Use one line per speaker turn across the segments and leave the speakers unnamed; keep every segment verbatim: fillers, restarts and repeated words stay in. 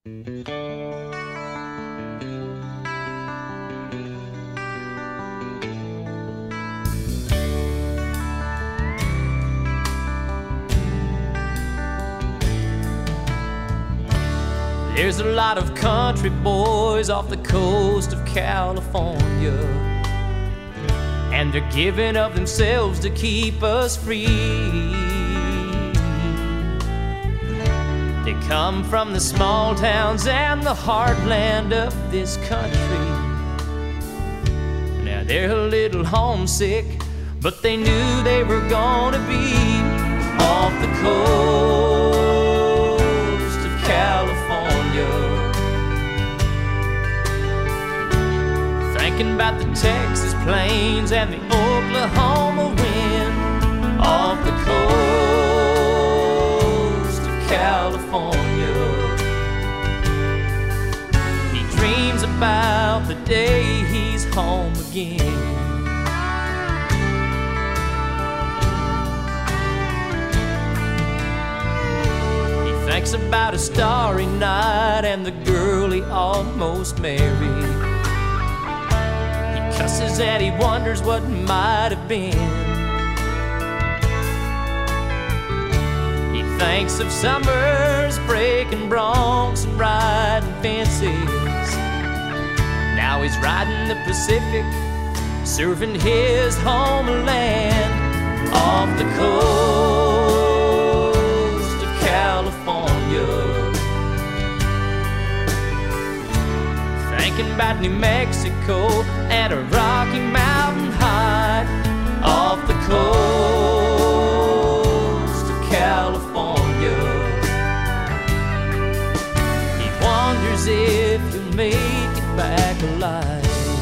There's a lot of country boys off the coast of California, and they're giving of themselves to keep us free. They come from the small towns and the heartland of this country. Now they're a little homesick, but they knew they were gonna be off the coast of California, thinking about the Texas plains and the Oklahoma wind off the coast of California. He dreams about the day he's home again. He thinks about a starry night and the girl he almost married. Cusses and he wonders what might have been. He thinks of summers breaking broncs and riding fences. Now he's riding the Pacific, serving his homeland off the coast of California, thinking about New Mexico and a Rocky Mountain high off the coast of California. He wonders if he'll make it back alive.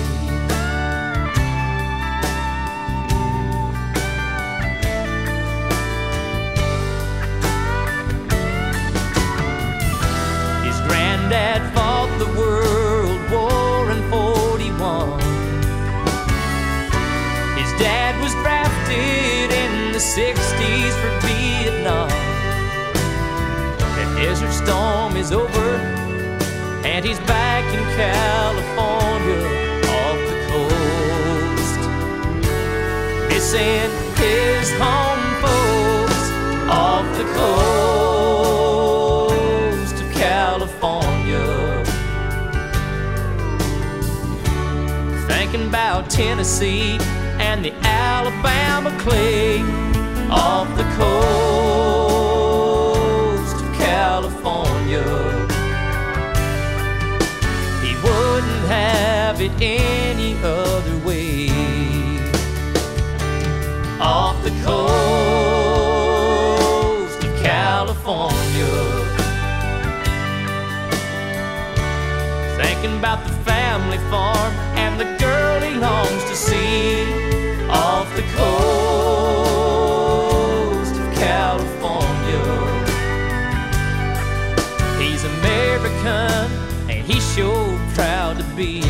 His granddad fought the World War in forty-one. His dad was drafted in the sixties for Vietnam. That Desert Storm is over and he's back in California off the coast, missing his home folks off the coast of California, thinking about Tennessee and the Alabama clay off the coast of California. He wouldn't have it any other way off the coast of California, thinking about the family farm and the girl he longs to see off the coast of California. He's American and he's sure proud to be